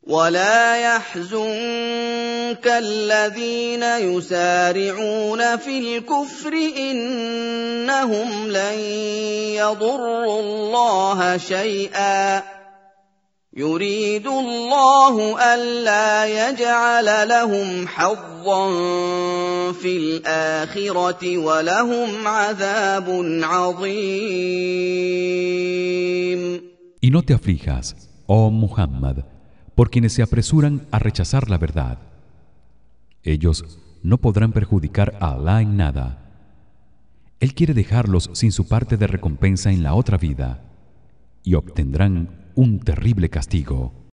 ولا يحزنك الذين يسارعون في الكفر إنهم لن يضروا الله شيئا يريد الله ألا يجعل لهم حظا في الآخرة ولهم عذاب عظيم. Y no te aflijas, oh Muhammad, por quienes se apresuran a rechazar la verdad. Ellos no podrán perjudicar a Alá en nada. Él quiere dejarlos sin su parte de recompensa en la otra vida y obtendrán un terrible castigo.